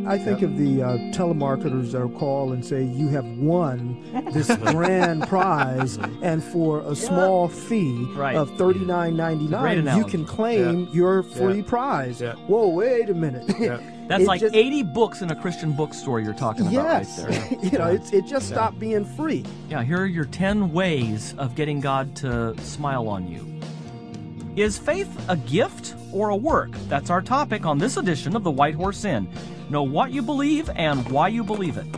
I think of the telemarketers that will call and say, you have won this grand prize, and for a small fee of $39.99, you can claim your free prize. Yeah. Whoa, wait a minute. That's like 80 books in a Christian bookstore you're talking about right there. It just stopped being free. Yeah, here are your 10 ways of getting God to smile on you. Is faith a gift or a work? That's our topic on this edition of the White Horse Inn. Know what you believe and why you believe it.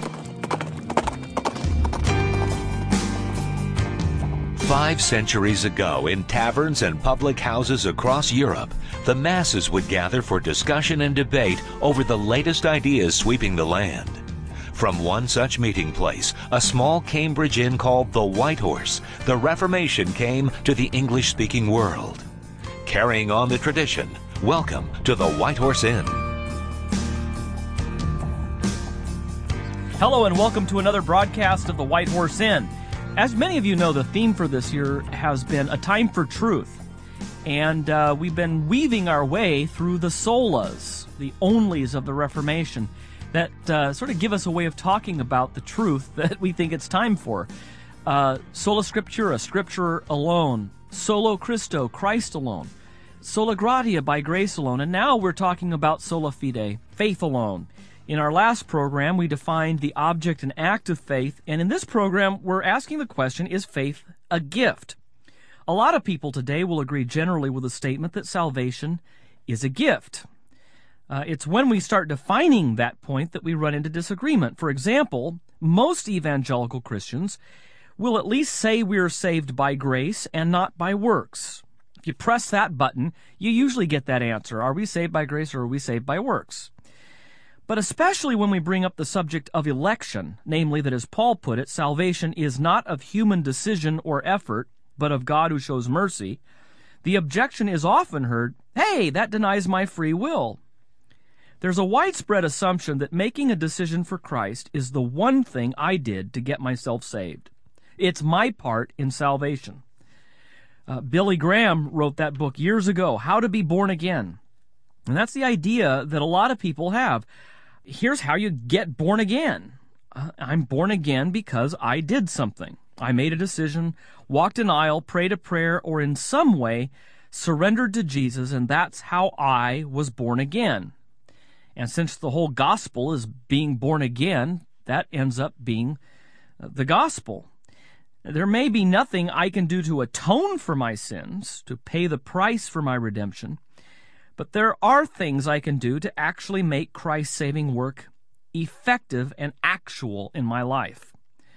5 centuries ago, in taverns and public houses across Europe, the masses would gather for discussion and debate over the latest ideas sweeping the land. From one such meeting place, a small Cambridge inn called the White Horse, the Reformation came to the English-speaking world. Carrying on the tradition, welcome to the White Horse Inn. Hello and welcome to another broadcast of the White Horse Inn. As many of you know, the theme for this year has been A Time for Truth. And we've been weaving our way through the solas, the onlys of the Reformation, that sort of give us a way of talking about the truth that we think it's time for. Sola Scriptura, Scripture alone. Solo Christo, Christ alone. Sola Gratia, by grace alone. And now we're talking about sola fide, faith alone. In our last program, we defined the object and act of faith, and in this program, we're asking the question, is faith a gift? A lot of people today will agree generally with the statement that salvation is a gift. It's when we start defining that point that we run into disagreement. For example, most evangelical Christians will at least say we're saved by grace and not by works. If you press that button, you usually get that answer. Are we saved by grace or are we saved by works? But especially when we bring up the subject of election, namely that, as Paul put it, salvation is not of human decision or effort, but of God who shows mercy, the objection is often heard, hey, that denies my free will. There's a widespread assumption that making a decision for Christ is the one thing I did to get myself saved. It's my part in salvation. Billy Graham wrote that book years ago, How to Be Born Again. And that's the idea that a lot of people have. Here's how you get born again. I'm born again because I did something. I made a decision, walked an aisle, prayed a prayer, or in some way surrendered to Jesus, and that's how I was born again. And since the whole gospel is being born again, that ends up being the gospel. There may be nothing I can do to atone for my sins, to pay the price for my redemption, but there are things I can do to actually make Christ's saving work effective and actual in my life.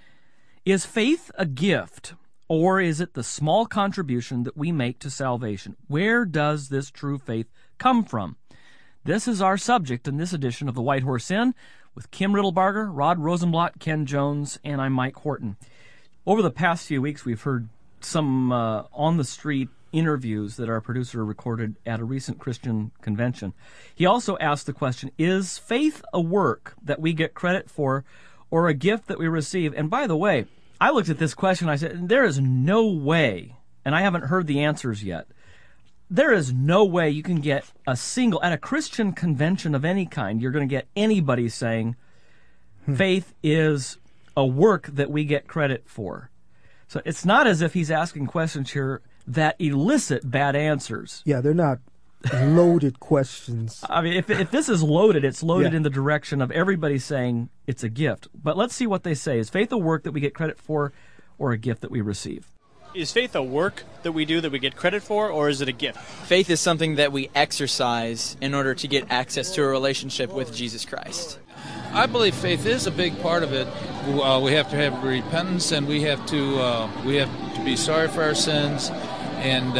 Is faith a gift, or is it the small contribution that we make to salvation? Where does this true faith come from? This is our subject in this edition of the White Horse Inn with Kim Riddlebarger, Rod Rosenblatt, Ken Jones, and I'm Mike Horton. Over the past few weeks, we've heard some on-the-street interviews that our producer recorded at a recent Christian convention. He also asked the question, is faith a work that we get credit for or a gift that we receive? And by the way, I looked at this question, I said, there is no way, and I haven't heard the answers yet, there is no way you can get at a Christian convention of any kind, you're going to get anybody saying faith is a work that we get credit for. So it's not as if he's asking questions here that elicit bad answers. Yeah, they're not loaded questions. I mean, if this is loaded, it's loaded in the direction of everybody saying it's a gift. But let's see what they say. Is faith a work that we get credit for or a gift that we receive? Is faith a work that we do that we get credit for, or is it a gift? Faith is something that we exercise in order to get access to a relationship with Jesus Christ. I believe faith is a big part of it. We have to have repentance, and we have to be sorry for our sins, and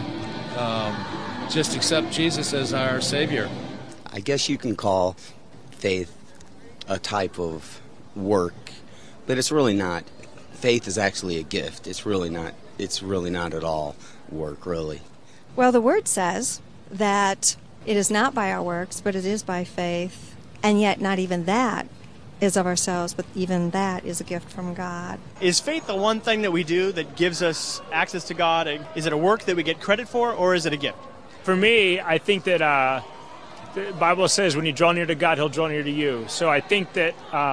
just accept Jesus as our Savior. I guess you can call faith a type of work, but it's really not. Faith is actually a gift. It's really not at all work, really. Well, the Word says that it is not by our works, but it is by faith, and yet not even that is of ourselves, but even that is a gift from God. Is faith the one thing that we do that gives us access to God? Is it a work that we get credit for, or is it a gift? For me, I think that the Bible says when you draw near to God, He'll draw near to you. So I think that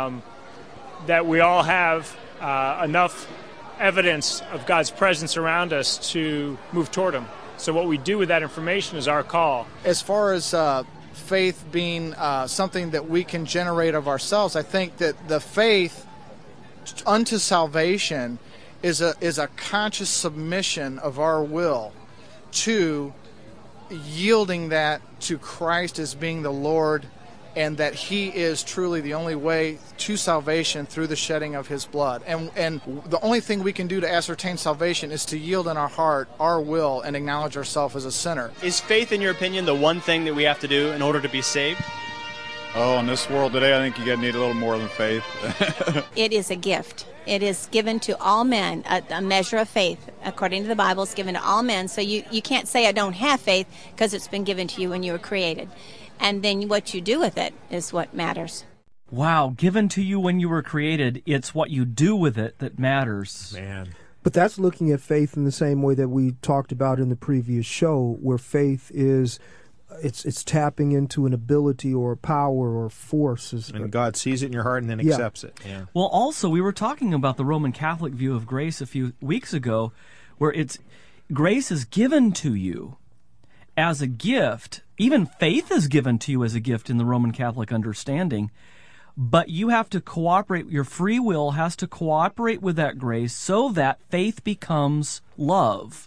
that we all have enough evidence of God's presence around us to move toward Him. So what we do with that information is our call. As far as faith being something that we can generate of ourselves, I think that the faith unto salvation is a conscious submission of our will to yielding that to Christ as being the Lord, and that He is truly the only way to salvation through the shedding of His blood. And the only thing we can do to ascertain salvation is to yield in our heart our will and acknowledge ourselves as a sinner. Is faith, in your opinion, the one thing that we have to do in order to be saved? Oh, in this world today, I think you need a little more than faith. It is a gift. It is given to all men. A measure of faith, according to the Bible, is given to all men. So you can't say I don't have faith, because it's been given to you when you were created. And then what you do with it is what matters. Wow, given to you when you were created, it's what you do with it that matters. Man. But that's looking at faith in the same way that we talked about in the previous show, where faith is it's tapping into an ability or a power or force. And God sees it in your heart and then accepts it. Yeah. Well, also, we were talking about the Roman Catholic view of grace a few weeks ago, where grace is given to you as a gift. Even faith is given to you as a gift in the Roman Catholic understanding, but you have to cooperate. Your free will has to cooperate with that grace so that faith becomes love.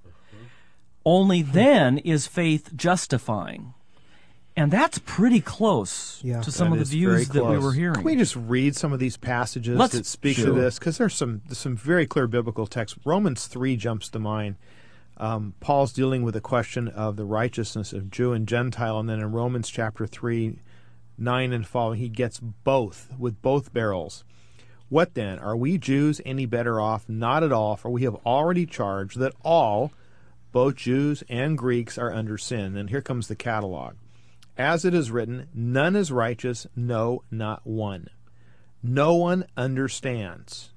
Only then is faith justifying. And that's pretty close to some of the views that we were hearing. Can we just read some of these passages that speak to this? Because there's some very clear biblical text. Romans 3 jumps to mind. Paul's dealing with the question of the righteousness of Jew and Gentile, and then in Romans chapter 3, 9 and following, he gets both, with both barrels. What then? Are we Jews any better off? Not at all, for we have already charged that all, both Jews and Greeks, are under sin. And here comes the catalog. As it is written, none is righteous, no, not one. No one understands.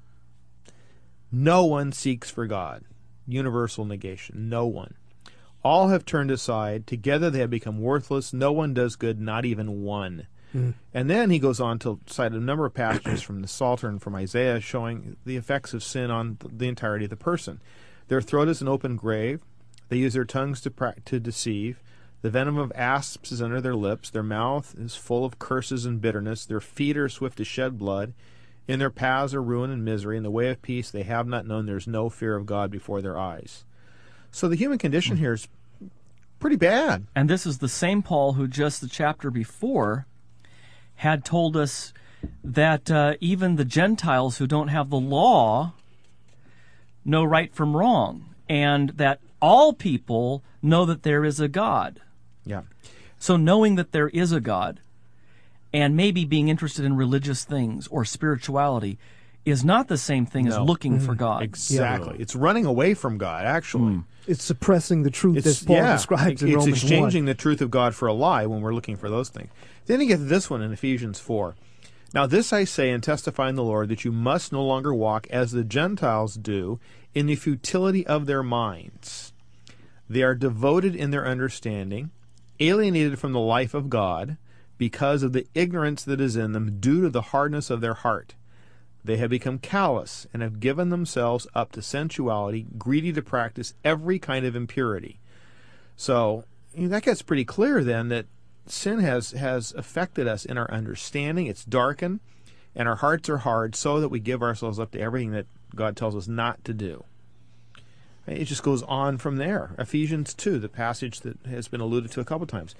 No one seeks for God. Universal negation. No one. All have turned aside. Together they have become worthless. No one does good, not even one. And then he goes on to cite a number of passages from the Psalter and from Isaiah showing the effects of sin on the entirety of the person. Their throat is an open grave. They use their tongues to deceive. The venom of asps is under their lips. Their mouth is full of curses and bitterness. Their feet are swift to shed blood. In their paths are ruin and misery. In the way of peace they have not known. There is no fear of God before their eyes. So the human condition here is pretty bad. And this is the same Paul who just the chapter before had told us that even the Gentiles who don't have the law know right from wrong, and that all people know that there is a God. Yeah. So knowing that there is a God, and maybe being interested in religious things or spirituality, is not the same thing as looking for God. Exactly. It's running away from God, actually. It's suppressing the truth as Paul describes in Romans 1. It's exchanging the truth of God for a lie when we're looking for those things. Then you get to this one in Ephesians 4. Now this I say and testify in the Lord, that you must no longer walk as the Gentiles do in the futility of their minds. They are devoted in their understanding, alienated from the life of God, because of the ignorance that is in them due to the hardness of their heart. They have become callous and have given themselves up to sensuality, greedy to practice every kind of impurity. So that gets pretty clear then that sin has affected us in our understanding. It's darkened, and our hearts are hard so that we give ourselves up to everything that God tells us not to do. It just goes on from there. Ephesians 2, the passage that has been alluded to a couple times.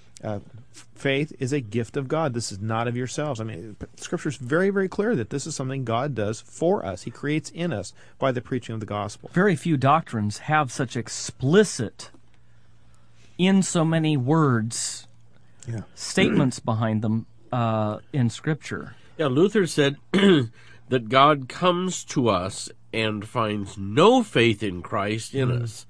Faith is a gift of God. This is not of yourselves. I mean, Scripture is very, very clear that this is something God does for us. He creates in us by the preaching of the gospel. Very few doctrines have such explicit, in so many words, statements behind them in Scripture. Yeah, Luther said that God comes to us and finds no faith in Christ in us,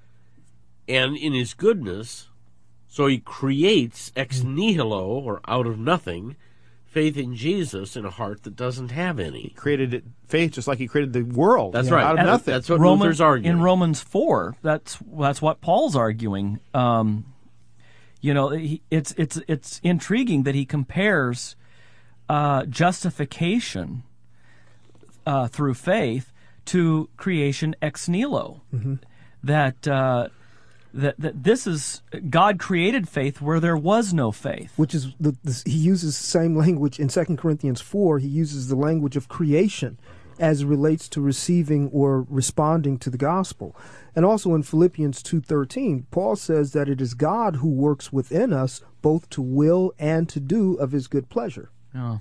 and in His goodness. So He creates ex nihilo, or out of nothing, faith in Jesus in a heart that doesn't have any. He created it, faith just like He created the world. That's right. Out of nothing. That's what Luther's arguing. In Romans 4, that's what Paul's arguing. It's intriguing that he compares justification through faith to creation ex nihilo. Mm-hmm. That this is God created faith where there was no faith. Which is he uses the same language in 2 Corinthians 4. He uses the language of creation as it relates to receiving or responding to the gospel. And also in Philippians 2:13, Paul says that it is God who works within us both to will and to do of his good pleasure. Oh.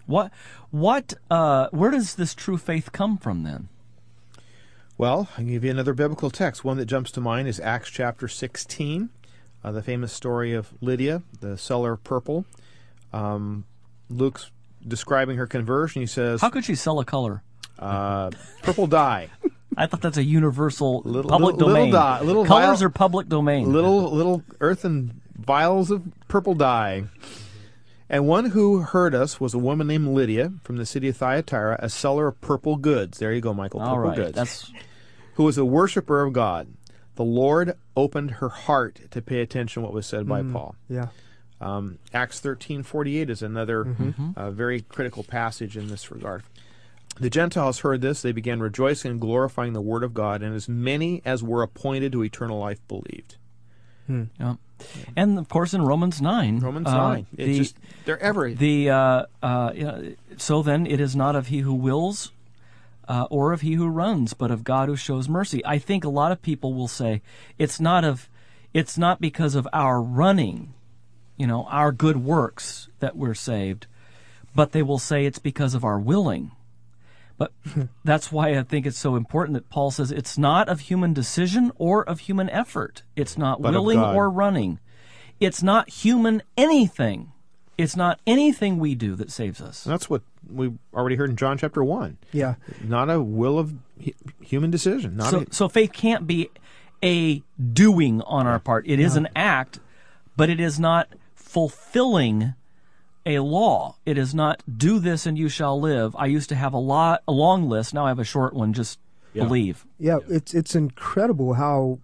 Where does this true faith come from then? Well, I can give you another biblical text. One that jumps to mind is Acts chapter 16, the famous story of Lydia, the seller of purple. Luke's describing her conversion. He says, how could she sell a color? Purple dye. I thought that's a universal public domain. Colors are public domain. Little earthen vials of purple dye. And one who heard us was a woman named Lydia from the city of Thyatira, a seller of purple goods. There you go, Michael. Purple goods. Who was a worshiper of God. The Lord opened her heart to pay attention to what was said by Paul. Yeah. Acts 13:48 is another very critical passage in this regard. The Gentiles heard this. They began rejoicing and glorifying the word of God, and as many as were appointed to eternal life believed. Yeah. And of course, in Romans 9, they're everything. So then, it is not of he who wills or of he who runs, but of God who shows mercy. I think a lot of people will say it's not because of our running, our good works that we're saved, but they will say it's because of our willing. But that's why I think it's so important that Paul says it's not of human decision or of human effort. It's not willing or running. It's not human anything. It's not anything we do that saves us. And that's what we already heard in John chapter 1. Yeah. Not a will of human decision. So faith can't be a doing on our part. It is an act, but it is not fulfilling a law. It is not do this and you shall live. I used to have a long list. Now I have a short one. Just believe. Yeah, it's incredible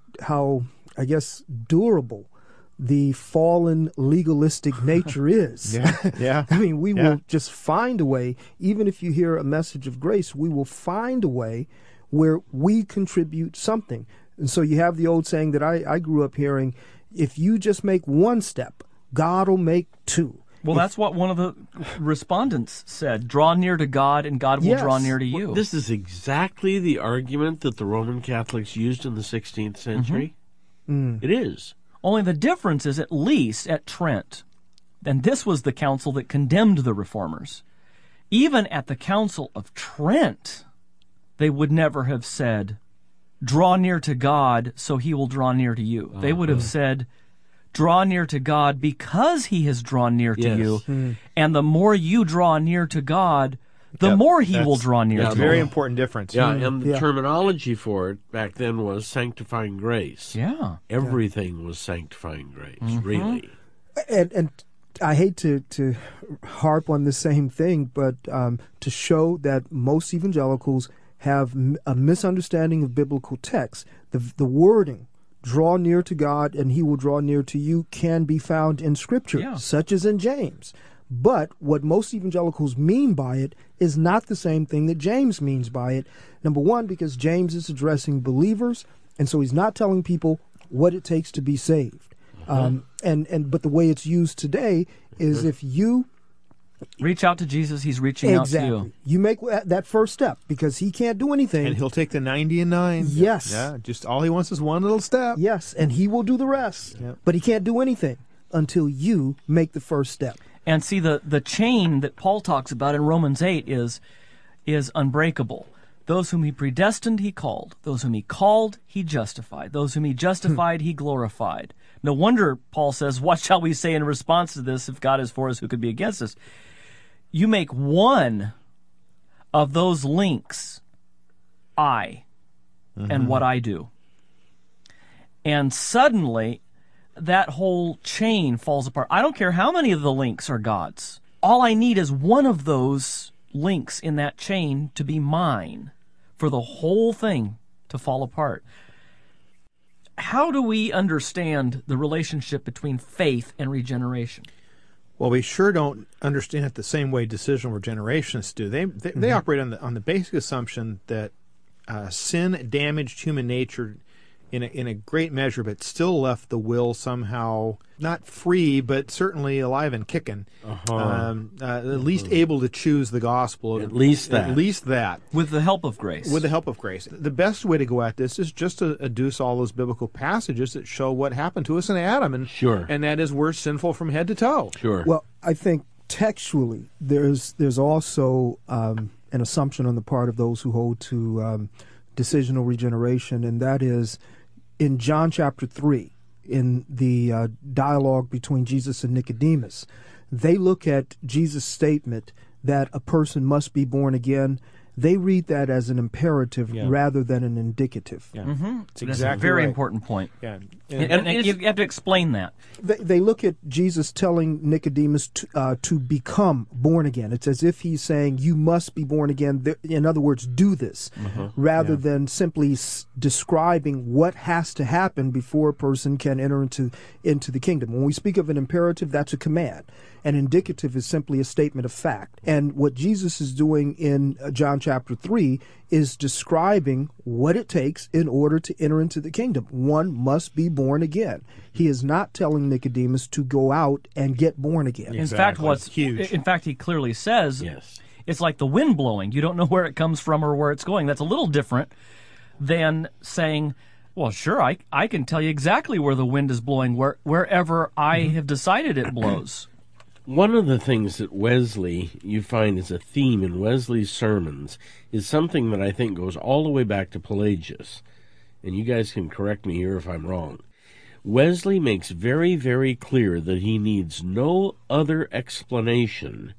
how I guess durable the fallen legalistic nature is. Yeah. I mean, we will just find a way. Even if you hear a message of grace, we will find a way where we contribute something. And so you have the old saying that I grew up hearing: if you just make one step, God will make two. Well, that's what one of the respondents said. Draw near to God, and God will draw near to you. Well, this is exactly the argument that the Roman Catholics used in the 16th century. Mm-hmm. It is. Only the difference is, at least at Trent, and this was the council that condemned the Reformers, even at the Council of Trent, they would never have said, draw near to God so he will draw near to you. They would have said, draw near to God because he has drawn near to you. And the more you draw near to God, the more he will draw near to you. That's a very important difference. Yeah, and the terminology for it back then was sanctifying grace. Yeah. Everything was sanctifying grace, really. And I hate to harp on the same thing, but to show that most evangelicals have a misunderstanding of biblical text. The wording, draw near to God and he will draw near to you, can be found in Scripture, such as in James. But what most evangelicals mean by it is not the same thing that James means by it. Number one, because James is addressing believers, and so he's not telling people what it takes to be saved. But the way it's used today is if you reach out to Jesus, he's reaching out to you. You make that first step, because he can't do anything. And he'll take the 90 and 9. Yes. Yeah, just all he wants is one little step. Yes, and he will do the rest. Yep. But he can't do anything until you make the first step. And see, the chain that Paul talks about in Romans 8 is unbreakable. Those whom he predestined, he called. Those whom he called, he justified. Those whom he justified, he glorified. No wonder Paul says, what shall we say in response to this? If God is for us, who could be against us? You make one of those links and what I do. And suddenly, that whole chain falls apart. I don't care how many of the links are God's. All I need is one of those links in that chain to be mine for the whole thing to fall apart. how do we understand the relationship between faith and regeneration? Well, we sure don't understand it the same way decisional regenerationists do. They operate on the basic assumption that sin damaged human nature in a great measure, but still left the will somehow not free, but certainly alive and kicking. At least able to choose the gospel. At least that. With the help of grace. With the help of grace. The best way to go at this is just to adduce all those biblical passages that show what happened to us in Adam, and that is we're sinful from head to toe. Sure. Well, I think textually there's also an assumption on the part of those who hold to decisional regeneration, and that is in John chapter 3, in the dialogue between Jesus and Nicodemus, they look at Jesus' statement that a person must be born again. They read that as an imperative rather than an indicative. Yeah. That's exactly a very important point. Yeah. And you have to explain that. They look at Jesus telling Nicodemus to become born again. It's as if he's saying, you must be born again. In other words, do this, rather than simply describing what has to happen before a person can enter into the kingdom. When we speak of an imperative, that's a command. An indicative is simply a statement of fact. And what Jesus is doing in John chapter 3 is describing what it takes in order to enter into the kingdom. One must be born again. He is not telling Nicodemus to go out and get born again. In fact, what's huge. In fact, he clearly says it's like the wind blowing. You don't know where it comes from or where it's going. That's a little different than saying, well, sure, I can tell you exactly where the wind is blowing, wherever I have decided it blows. One of the things that Wesley, you find as a theme in Wesley's sermons, is something that I think goes all the way back to Pelagius. And you guys can correct me here if I'm wrong. Wesley makes very, very clear that he needs no other explanation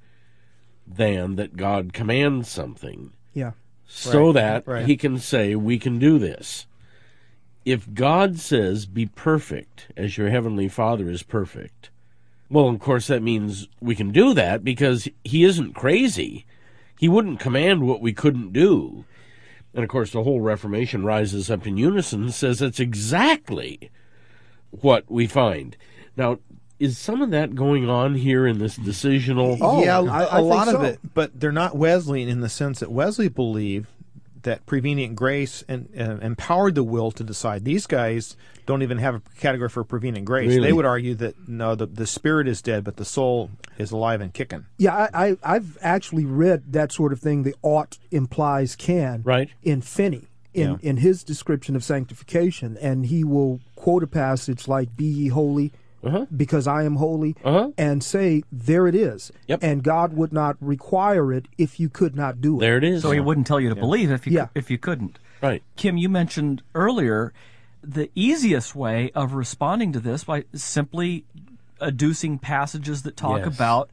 than that God commands something. Yeah. So that he can say, we can do this. If God says, be perfect as your heavenly Father is perfect, well, of course, that means we can do that because he isn't crazy. He wouldn't command what we couldn't do. And, of course, the whole Reformation rises up in unison and says that's exactly what we find. Now, is some of that going on here in this decisional? A lot of it, but they're not Wesleyan in the sense that Wesley believed that prevenient grace and empowered the will to decide. These guys don't even have a category for prevenient grace. Really? They would argue that, no, the spirit is dead, but the soul is alive and kicking. Yeah, I've actually read that sort of thing, the ought implies can, in Finney, in his description of sanctification, and he will quote a passage like, be ye holy, because I am holy, and say, there it is. And God would not require it if you could not do it. There it is. So he wouldn't tell you to believe if you couldn't. Right. Kim, you mentioned earlier the easiest way of responding to this by simply adducing passages that talk about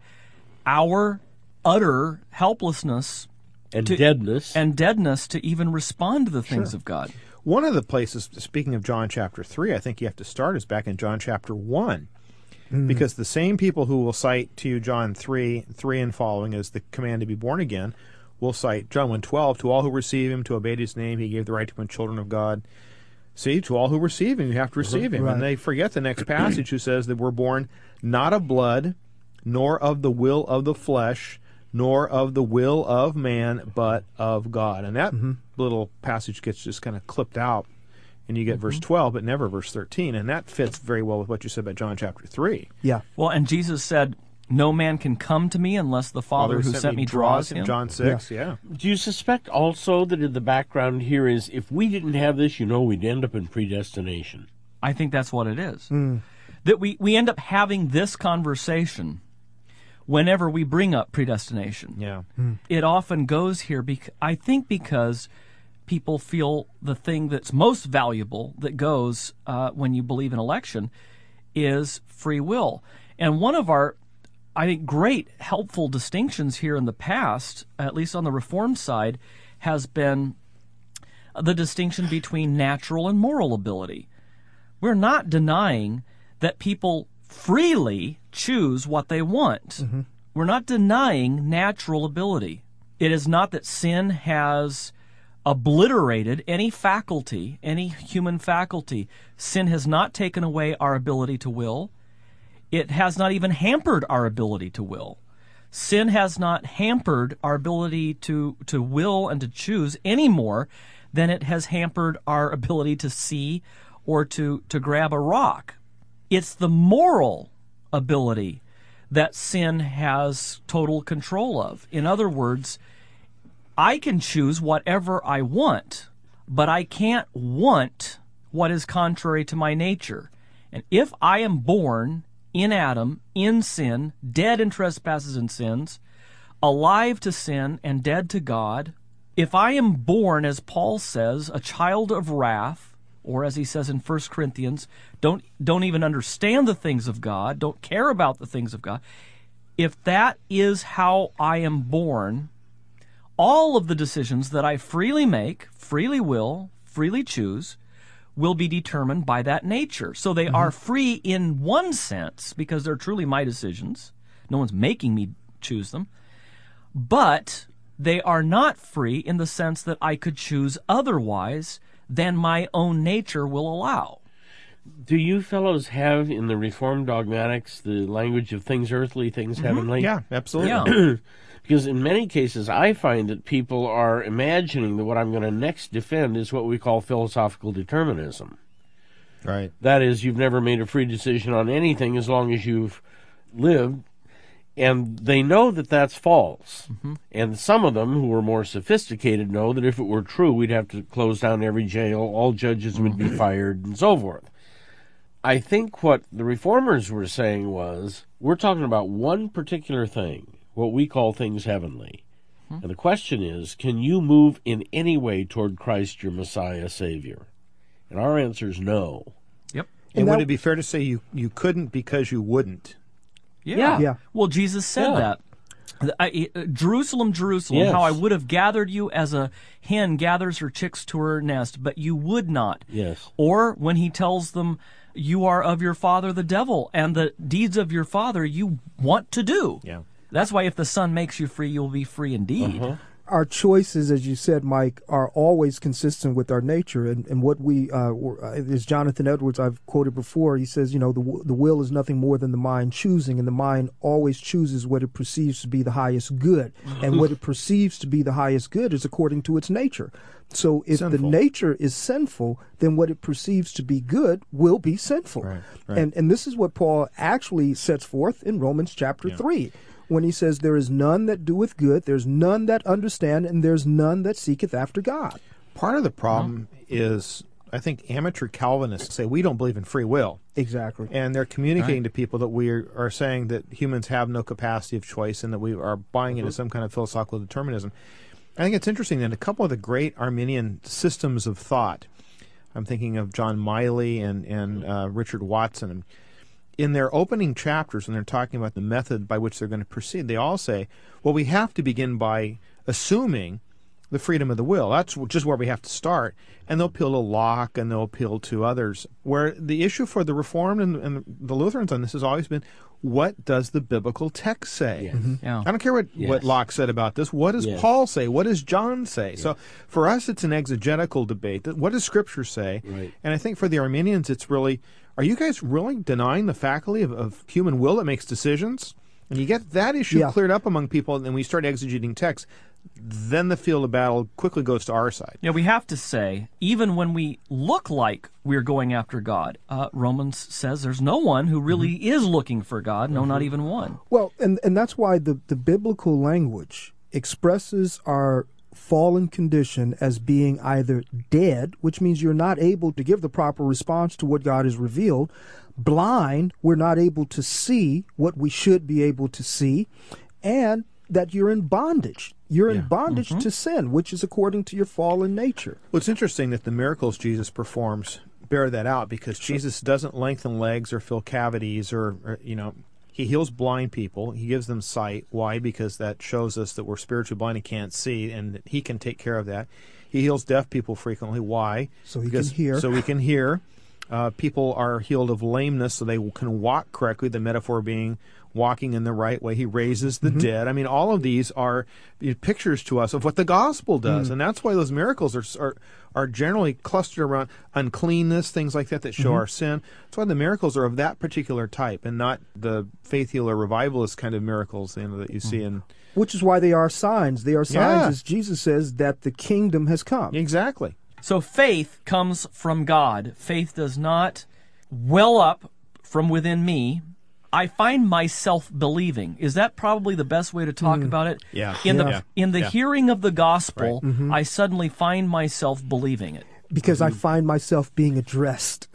our utter helplessness and deadness to even respond to the things of God. One of the places, speaking of John chapter 3, I think you have to start is back in John chapter 1. Because the same people who will cite to you John 3 and following as the command to be born again will cite John 1:12, to all who receive him, to obey his name, he gave the right to become children of God. See, to all who receive him, you have to receive him. And they forget the next passage who says that we're born not of blood, nor of the will of the flesh, nor of the will of man, but of God. And that little passage gets just kind of clipped out, and you get verse 12, but never verse 13. And that fits very well with what you said about John chapter 3. Yeah. Well, and Jesus said, no man can come to me unless the Father who sent me draws him. John 6, yeah. Do you suspect also that in the background here is, if we didn't have this, we'd end up in predestination? I think that's what it is. That we end up having this conversation whenever we bring up predestination. Yeah. It often goes here, I think because people feel the thing that's most valuable that goes when you believe in election is free will. And one of our, I think, great helpful distinctions here in the past, at least on the Reformed side, has been the distinction between natural and moral ability. We're not denying that people freely choose what they want. We're not denying natural ability. It is not that sin has obliterated any faculty, any human faculty. Sin has not taken away our ability to will. It has not even hampered our ability to will. Sin has not hampered our ability to will and to choose any more than it has hampered our ability to see or to grab a rock. It's the moral ability that sin has total control of. In other words, I can choose whatever I want, but I can't want what is contrary to my nature. And if I am born in Adam, in sin, dead in trespasses and sins, alive to sin and dead to God, if I am born, as Paul says, a child of wrath, or as he says in 1 Corinthians, don't even understand the things of God, don't care about the things of God, if that is how I am born, all of the decisions that I freely make, freely will, freely choose, will be determined by that nature. So they are free in one sense, because they're truly my decisions. No one's making me choose them. But they are not free in the sense that I could choose otherwise than my own nature will allow. Do you fellows have in the Reformed dogmatics the language of things earthly, things heavenly? Yeah, absolutely. Yeah. Because in many cases, I find that people are imagining that what I'm going to next defend is what we call philosophical determinism. Right. That is, you've never made a free decision on anything as long as you've lived, and they know that that's false. And some of them, who are more sophisticated, know that if it were true, we'd have to close down every jail, all judges would be fired, and so forth. I think what the Reformers were saying was, we're talking about one particular thing, what we call things heavenly. And the question is, can you move in any way toward Christ, your Messiah, Savior? And our answer is no. Yep. And would it be fair to say you couldn't because you wouldn't? Yeah. Well, Jesus said that. Jerusalem, Jerusalem, Yes. how I would have gathered you as a hen gathers her chicks to her nest, but you would not. Yes. Or when he tells them, you are of your father the devil, and the deeds of your father you want to do. Yeah. That's why if the Son makes you free, you'll be free indeed. Our choices, as you said, Mike, are always consistent with our nature. And what we, as Jonathan Edwards I've quoted before, he says, the will is nothing more than the mind choosing, and the mind always chooses what it perceives to be the highest good. And what it perceives to be the highest good is according to its nature. So if the nature is sinful, then what it perceives to be good will be sinful. Right. And this is what Paul actually sets forth in Romans chapter 3. When he says, there is none that doeth good, there's none that understand, and there's none that seeketh after God. Part of the problem is, I think, amateur Calvinists say we don't believe in free will. Exactly. And they're communicating to people that we are saying that humans have no capacity of choice and that we are buying into some kind of philosophical determinism. I think it's interesting that a couple of the great Arminian systems of thought, I'm thinking of John Miley and Richard Watson, in their opening chapters, when they're talking about the method by which they're going to proceed, they all say, well, we have to begin by assuming the freedom of the will. That's just where we have to start. And they'll appeal to Locke and they'll appeal to others. Where the issue for the Reformed and the Lutherans on this has always been, what does the biblical text say? Yeah. I don't care what Locke said about this. What does Paul say? What does John say? So for us, it's an exegetical debate. What does Scripture say? Right. And I think for the Arminians, it's really, are you guys really denying the faculty of human will that makes decisions? And you get that issue cleared up among people, and then we start exegeting text, then the field of battle quickly goes to our side. Yeah, we have to say, even when we look like we're going after God, Romans says there's no one who really is looking for God, no, not even one. Well, and that's why the biblical language expresses our fallen condition as being either dead, which means you're not able to give the proper response to what God has revealed, blind, we're not able to see what we should be able to see, and that you're in bondage. You're in bondage to sin, which is according to your fallen nature. Well, it's interesting that the miracles Jesus performs bear that out, because Jesus doesn't lengthen legs or fill cavities or he heals blind people. He gives them sight. Why? Because that shows us that we're spiritually blind and can't see, and that he can take care of that. He heals deaf people frequently. Why? So he can hear. So we can hear. People are healed of lameness so they can walk correctly, the metaphor being walking in the right way. He raises the dead. I mean, all of these are pictures to us of what the gospel does, and that's why those miracles are generally clustered around uncleanness, things like that show our sin. That's why the miracles are of that particular type, and not the faith healer revivalist kind of miracles that you see in. Which is why they are signs. They are signs, as Jesus says, that the kingdom has come. Exactly. So faith comes from God. Faith does not well up from within me. I find myself believing. Is that probably the best way to talk about it? Yeah. In the hearing of the gospel, I suddenly find myself believing it. Because I find myself being addressed.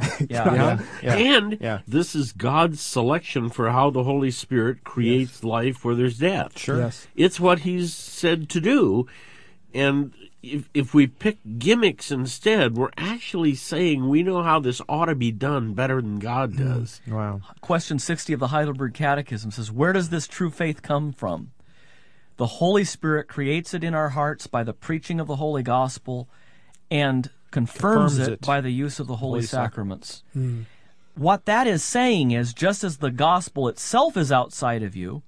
And this is God's selection for how the Holy Spirit creates life where there's death. Sure. Yes. It's what He's said to do. And if we pick gimmicks instead, we're actually saying we know how this ought to be done better than God does. Wow. Question 60 of the Heidelberg Catechism says, where does this true faith come from? The Holy Spirit creates it in our hearts by the preaching of the Holy Gospel and confirms it by the use of the Holy Sacraments. What that is saying is, just as the gospel itself is outside of you,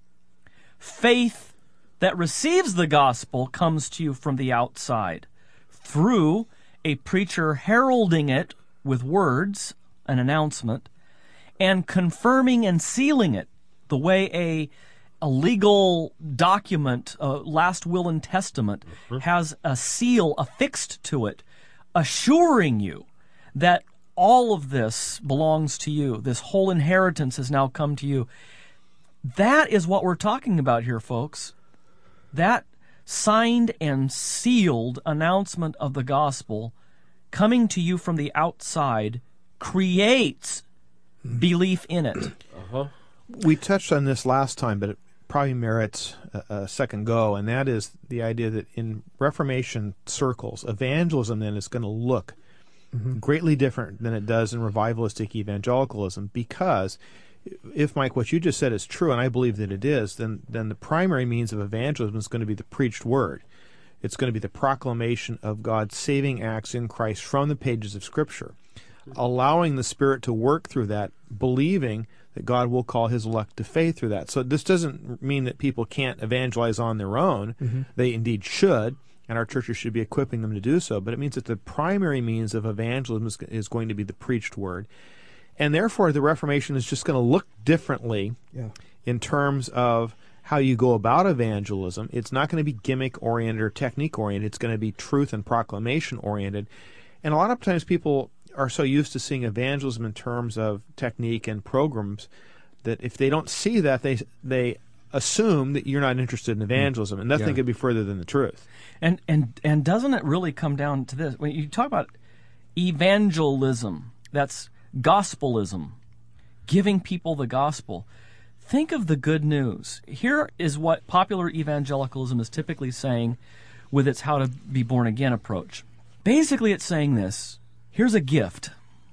faith that receives the gospel comes to you from the outside through a preacher heralding it with words, an announcement, and confirming and sealing it the way a legal document, a last will and testament, has a seal affixed to it, assuring you that all of this belongs to you. This whole inheritance has now come to you. That is what we're talking about here, folks. That signed and sealed announcement of the gospel coming to you from the outside creates belief in it. We touched on this last time, but it probably merits a second go, and that is the idea that in Reformation circles, evangelism then is going to look greatly different than it does in revivalistic evangelicalism, because if, Mike, what you just said is true, and I believe that it is, then the primary means of evangelism is going to be the preached word. It's going to be the proclamation of God's saving acts in Christ from the pages of Scripture, allowing the Spirit to work through that, believing that God will call His elect to faith through that. So this doesn't mean that people can't evangelize on their own. They indeed should, and our churches should be equipping them to do so, but it means that the primary means of evangelism is going to be the preached word. And therefore, the Reformation is just going to look differently in terms of how you go about evangelism. It's not going to be gimmick-oriented or technique-oriented. It's going to be truth and proclamation-oriented. And a lot of times people are so used to seeing evangelism in terms of technique and programs that if they don't see that, they assume that you're not interested in evangelism, and nothing could be further than the truth. And doesn't it really come down to this? When you talk about evangelism, that's gospelism, giving people the gospel. Think of the good news. Here is what popular evangelicalism is typically saying with its how to be born again approach. Basically, it's saying this: here's a gift.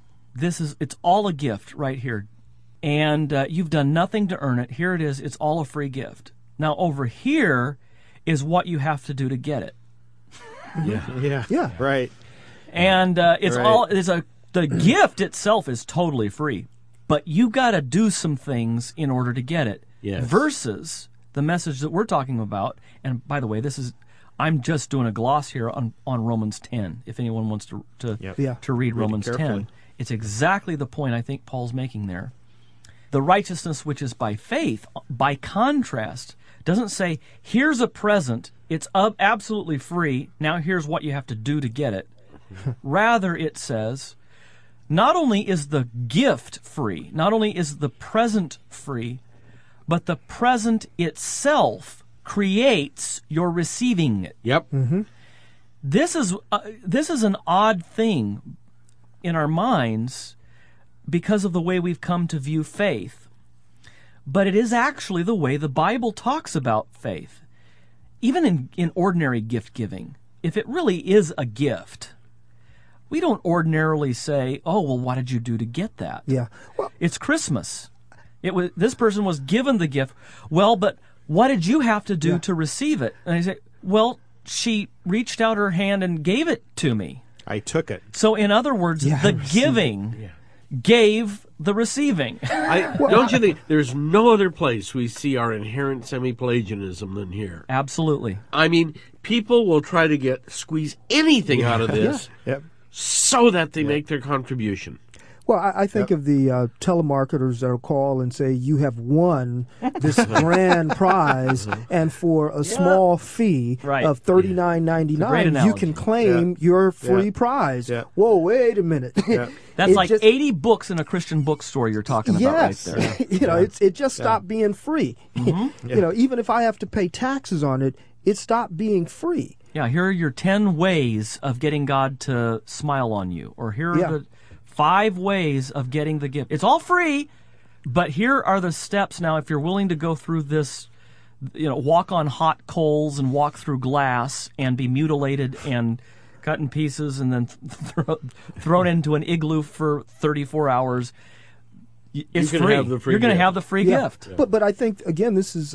It's all a gift right here, and you've done nothing to earn it. Here it is. It's all a free gift. Now over here is what you have to do to get it. Right. And the gift itself is totally free, but you got to do some things in order to get it. Yes. Versus the message that we're talking about. And by the way, I'm just doing a gloss here on Romans 10. If anyone wants to read Romans 10, it's exactly the point I think Paul's making there. The righteousness which is by faith, by contrast, doesn't say, here's a present, it's absolutely free, now here's what you have to do to get it. Rather, it says, not only is the gift free, not only is the present free, but the present itself creates your receiving it. Yep. This is an odd thing in our minds because of the way we've come to view faith. But it is actually the way the Bible talks about faith. Even in ordinary gift giving, if it really is a gift, we don't ordinarily say, oh, well, what did you do to get that? Yeah. Well, it's Christmas. This person was given the gift. Well, but what did you have to do to receive it? And I say, well, she reached out her hand and gave it to me. I took it. So in other words, the giving gave the receiving. Don't you think there's no other place we see our inherent semi-Pelagianism than here? Absolutely. I mean, people will try to squeeze anything out of this so that they make their contribution. Well, I think of the telemarketers that will call and say, you have won this grand prize, and for a small fee of $39.99, you can claim your free prize. Whoa, wait a minute. That's like 80 books in a Christian bookstore you're talking about right there. It just stopped being free. Even if I have to pay taxes on it, it stopped being free. Yeah, here are your 10 ways of getting God to smile on you, or here are the 5 ways of getting the gift. It's all free, but here are the steps now. If you're willing to go through this, walk on hot coals and walk through glass and be mutilated and cut in pieces and then thrown into an igloo for 34 hours, it's free. You're going to have the free gift. But I think, again, this is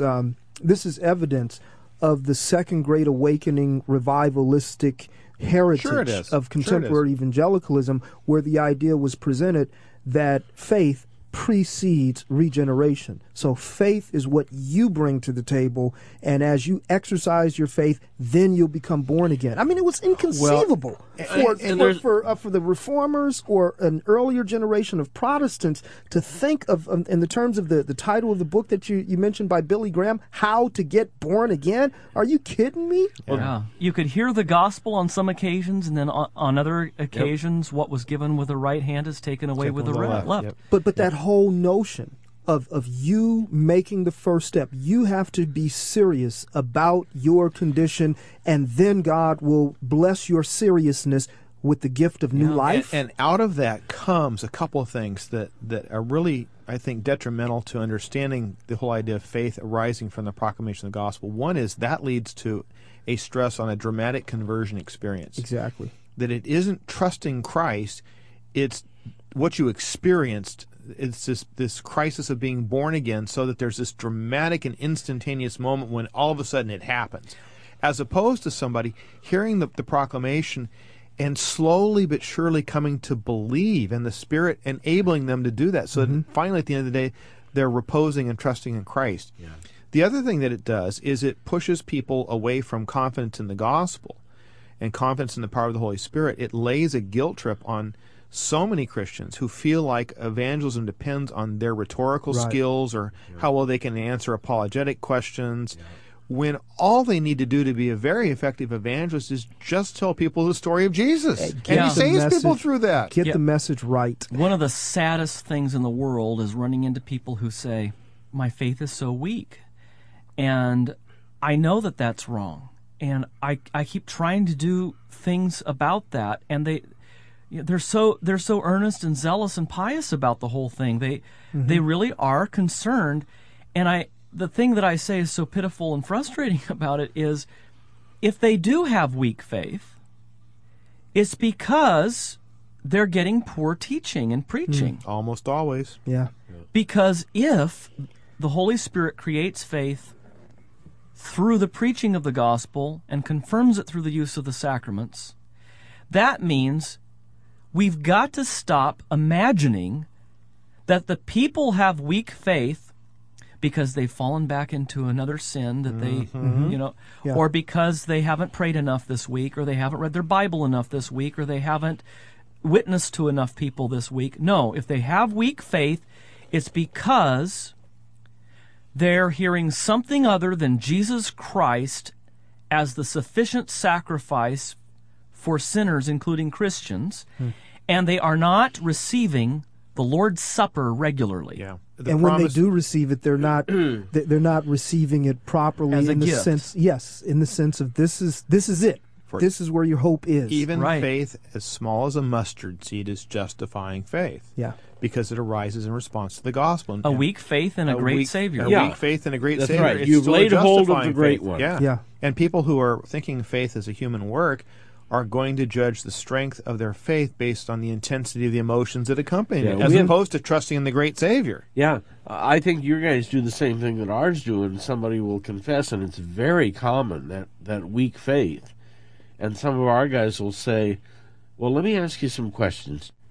evidence of the Second Great Awakening revivalistic heritage of contemporary evangelicalism, where the idea was presented that faith precedes regeneration. So faith is what you bring to the table, and as you exercise your faith, then you'll become born again. I mean, it was inconceivable for the reformers or an earlier generation of Protestants to think of, in the terms of the title of the book that you mentioned by Billy Graham, How to Get Born Again. Are you kidding me? Yeah. You could hear the gospel on some occasions, and then on other occasions, what was given with the right hand is taken away with the left. But that whole notion of you making the first step, you have to be serious about your condition, and then God will bless your seriousness with the gift of new life. And out of that comes a couple of things that are really, I think, detrimental to understanding the whole idea of faith arising from the proclamation of the gospel. One is that leads to a stress on a dramatic conversion experience. Exactly. That it isn't trusting Christ, it's what you experienced. It's this crisis of being born again, so that there's this dramatic and instantaneous moment when all of a sudden it happens, as opposed to somebody hearing the proclamation and slowly but surely coming to believe, and the Spirit enabling them to do that, so that finally at the end of the day they're reposing and trusting in Christ. The other thing that it does is it pushes people away from confidence in the gospel and confidence in the power of the Holy Spirit. It lays a guilt trip on so many Christians who feel like evangelism depends on their rhetorical skills or how well they can answer apologetic questions, when all they need to do to be a very effective evangelist is just tell people the story of Jesus. And he saves people through that. Get the message right. One of the saddest things in the world is running into people who say, my faith is so weak. And I know that that's wrong. And I keep trying to do things about that, and they're so earnest and zealous and pious about the whole thing. They really are concerned. And the thing that I say is so pitiful and frustrating about it is, if they do have weak faith, it's because they're getting poor teaching and preaching. Almost always. Yeah. Because if the Holy Spirit creates faith through the preaching of the gospel and confirms it through the use of the sacraments, that means we've got to stop imagining that the people have weak faith because they've fallen back into another sin that they, or because they haven't prayed enough this week, or they haven't read their Bible enough this week, or they haven't witnessed to enough people this week. No, if they have weak faith, it's because they're hearing something other than Jesus Christ as the sufficient sacrifice for sinners, including Christians, and they are not receiving the Lord's Supper regularly. Yeah. When they do receive it, they're not receiving it properly as in the gift. sense, in the sense of this is it. This is where your hope is. Even faith as small as a mustard seed is justifying faith. Yeah. Because it arises in response to the gospel. A weak faith in a great Savior. A weak faith in a great Savior. Right. You've laid hold of the great one. Yeah. And people who are thinking faith as a human work are going to judge the strength of their faith based on the intensity of the emotions that accompany it, as opposed to trusting in the great Savior. Yeah. I think you guys do the same thing that ours do, and somebody will confess, and it's very common, that weak faith. And some of our guys will say, well, let me ask you some questions.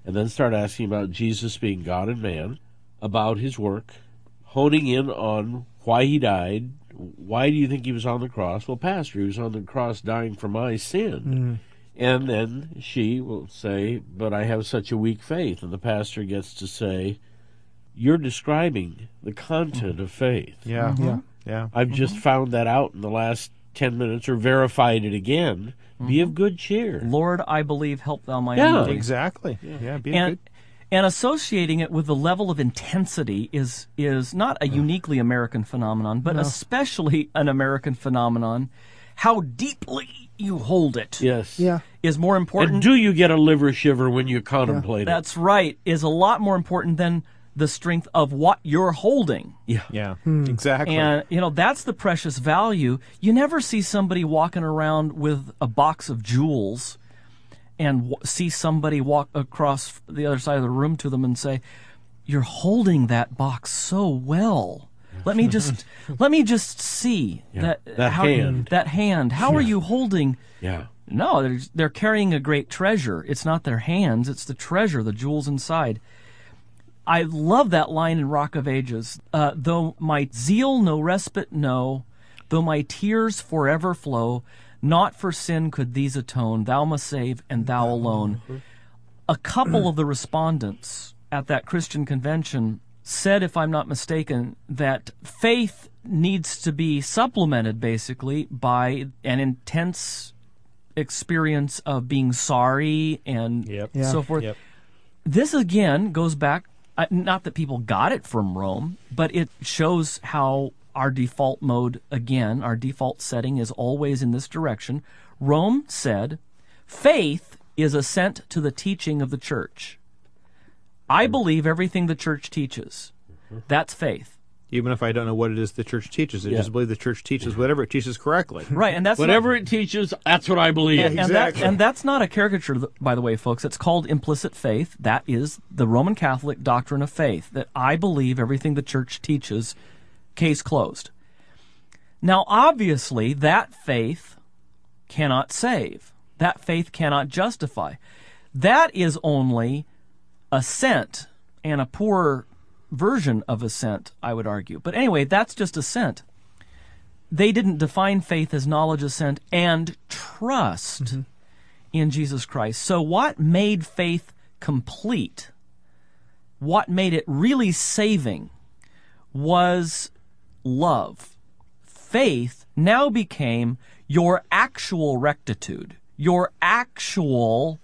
and then start asking about Jesus being God and man, about his work, honing in on why he died. Why do you think he was on the cross? Well, Pastor, he was on the cross dying for my sin. And then she will say, but I have such a weak faith. And the pastor gets to say, you're describing the content of faith. Yeah. I've just found that out in the last 10 minutes, or verified it again. Be of good cheer. Lord, I believe, help thou my unbelief. Exactly. Yeah, be and, good. And associating it with the level of intensity is not a uniquely American phenomenon, but especially an American phenomenon. How deeply you hold it is more important. And do you get a liver shiver when you contemplate it? That's right, is a lot more important than the strength of what you're holding. Exactly. And, that's the precious value. You never see somebody walking around with a box of jewels and see somebody walk across the other side of the room to them and say, you're holding that box so well. Let me just see that hand. That hand. How are you holding? No, they're carrying a great treasure. It's not their hands, it's the treasure, the jewels inside. I love that line in Rock of Ages. Though my zeal no respite know, though my tears forever flow, not for sin could these atone. Thou must save, and thou alone. A couple of the respondents at that Christian convention said, if I'm not mistaken, that faith needs to be supplemented, basically, by an intense experience of being sorry and so forth. This, again, goes back, not that people got it from Rome, but it shows how our default mode, again, our default setting is always in this direction. Rome said, faith is assent to the teaching of the church. I believe everything the church teaches. That's faith. Even if I don't know what it is the church teaches, I just believe the church teaches whatever it teaches correctly. Right, and that's whatever it teaches, that's what I believe. And that's not a caricature, by the way, folks. It's called implicit faith. That is the Roman Catholic doctrine of faith, that I believe everything the church teaches, case closed. Now, obviously, that faith cannot save. That faith cannot justify. That is only assent, and a poor version of assent, I would argue. But anyway, that's just assent. They didn't define faith as knowledge, assent, and trust in Jesus Christ. So what made faith complete, what made it really saving, was love. Faith now became your actual rectitude, your actual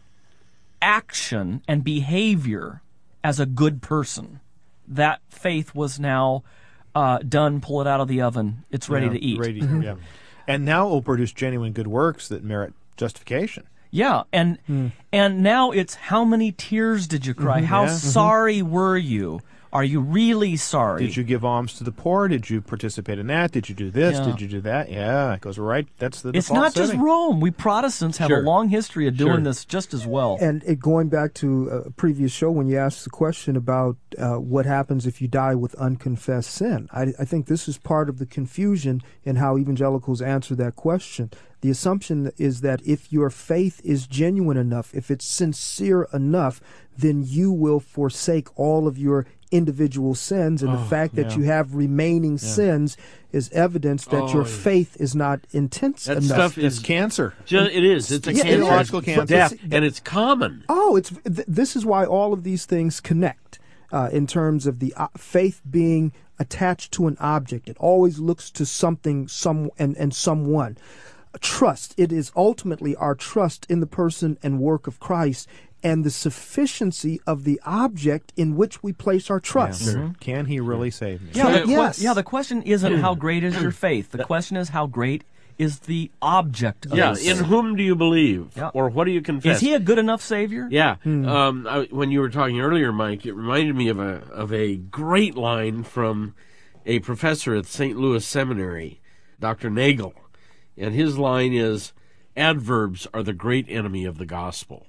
action and behavior as a good person. That faith was now done, pull it out of the oven, it's ready to eat. And now it will produce genuine good works that merit justification. Yeah, and now it's how many tears did you cry? How sorry were you? Are you really sorry? Did you give alms to the poor? Did you participate in that? Did you do this? Did you do that? Yeah, it goes right. That's the It's default not setting. just Rome. We Protestants have a long history of doing this just as well. And going back to a previous show when you asked the question about what happens if you die with unconfessed sin, I think this is part of the confusion in how evangelicals answer that question. The assumption is that if your faith is genuine enough, if it's sincere enough, then you will forsake all of your individual sins, and the fact that you have remaining sins is evidence that your faith is not intense that enough. Stuff is cancer. It is. It's a theological cancer. Death, and it's common. This is why all of these things connect in terms of the faith being attached to an object. It always looks to something, and someone. Trust. It is ultimately our trust in the person and work of Christ and the sufficiency of the object in which we place our trust. Can he really save me? The question isn't how great is your faith. The question is how great is the object of it. In whom do you believe? Or what do you confess? Is he a good enough Savior? Yeah. When you were talking earlier, Mike, it reminded me of a great line from a professor at St. Louis Seminary, Dr. Nagel. And his line is, adverbs are the great enemy of the gospel.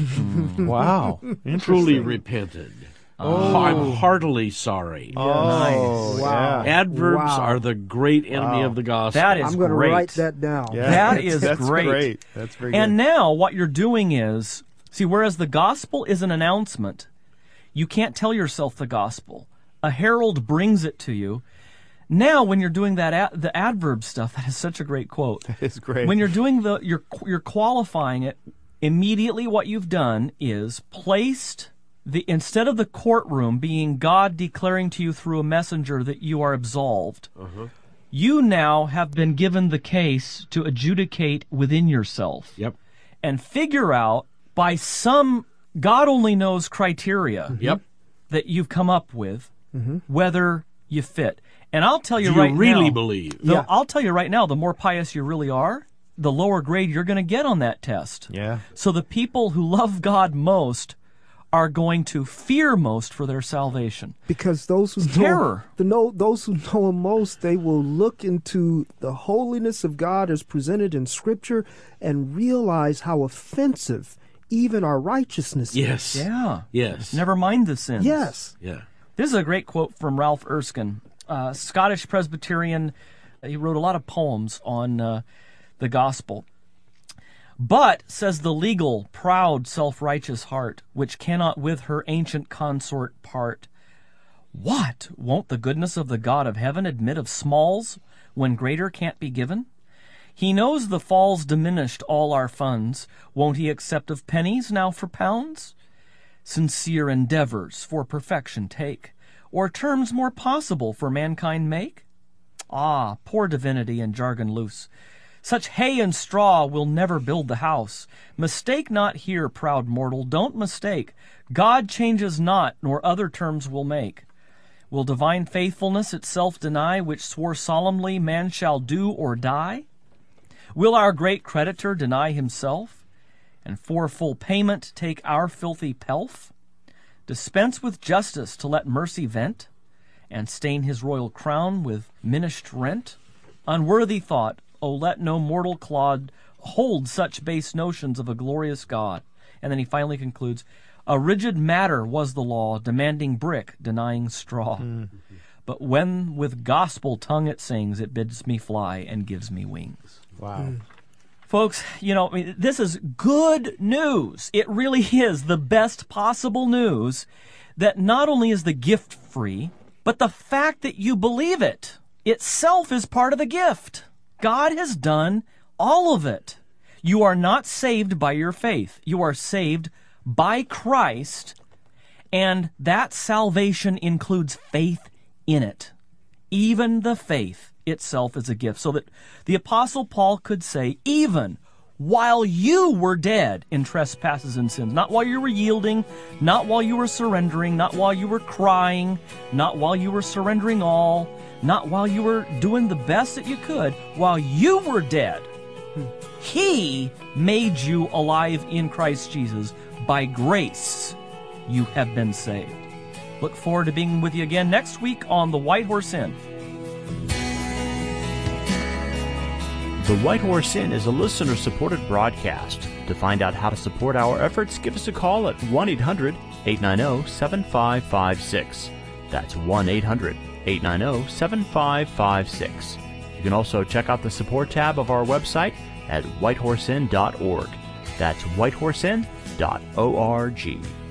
Wow. Truly repented. I'm heartily sorry. Nice. Wow. Adverbs are the great enemy of the gospel. That is I'm going to great. write that down. That is that's great. That's very good. And now what you're doing is See, whereas the gospel is an announcement, you can't tell yourself the gospel. A herald brings it to you. Now, when you're doing that, the adverb stuff, that is such a great quote. That is great. When you're doing you're qualifying it, immediately what you've done is placed instead of the courtroom being God declaring to you through a messenger that you are absolved, you now have been given the case to adjudicate within yourself. Yep. And figure out by some God only knows criteria that you've come up with whether you fit. And I'll tell you Do you right really now, believe? I'll tell you right now, the more pious you really are, the lower grade you're going to get on that test. Yeah. So the people who love God most are going to fear most for their salvation. Because those who those who know Him most, they will look into the holiness of God as presented in Scripture and realize how offensive even our righteousness is. Yeah. Yes. Never mind the sins. Yes. Yeah. This is a great quote from Ralph Erskine, Scottish Presbyterian. He wrote a lot of poems on the gospel. But, says the legal, proud, self-righteous heart, which cannot with her ancient consort part, what? Won't the goodness of the God of heaven admit of smalls when greater can't be given? He knows the falls diminished all our funds. Won't he accept of pennies now for pounds? Sincere endeavors for perfection take, or terms more possible for mankind make? Ah, poor divinity and jargon loose! Such hay and straw will never build the house. Mistake not here, proud mortal, don't mistake. God changes not, nor other terms will make. Will divine faithfulness itself deny, which swore solemnly man shall do or die? Will our great creditor deny himself, and for full payment take our filthy pelf? Dispense with justice to let mercy vent, and stain his royal crown with minished rent? Unworthy thought, O let no mortal clod hold such base notions of a glorious God. And then he finally concludes, a rigid matter was the law, demanding brick, denying straw. But when with gospel tongue it sings, it bids me fly and gives me wings. Wow. Folks, this is good news. It really is the best possible news that not only is the gift free, but the fact that you believe it itself is part of the gift. God has done all of it. You are not saved by your faith. You are saved by Christ, and that salvation includes faith in it. Even the faith itself is a gift. So that the Apostle Paul could say, even while you were dead in trespasses and sins, not while you were yielding, not while you were surrendering, not while you were crying, not while you were surrendering all, not while you were doing the best that you could, while you were dead, He made you alive in Christ Jesus. By grace, you have been saved. Look forward to being with you again next week on The White Horse Inn. The White Horse Inn is a listener-supported broadcast. To find out how to support our efforts, give us a call at 1-800-890-7556. That's 1-800-890-7556. You can also check out the support tab of our website at whitehorseinn.org. That's whitehorseinn.org.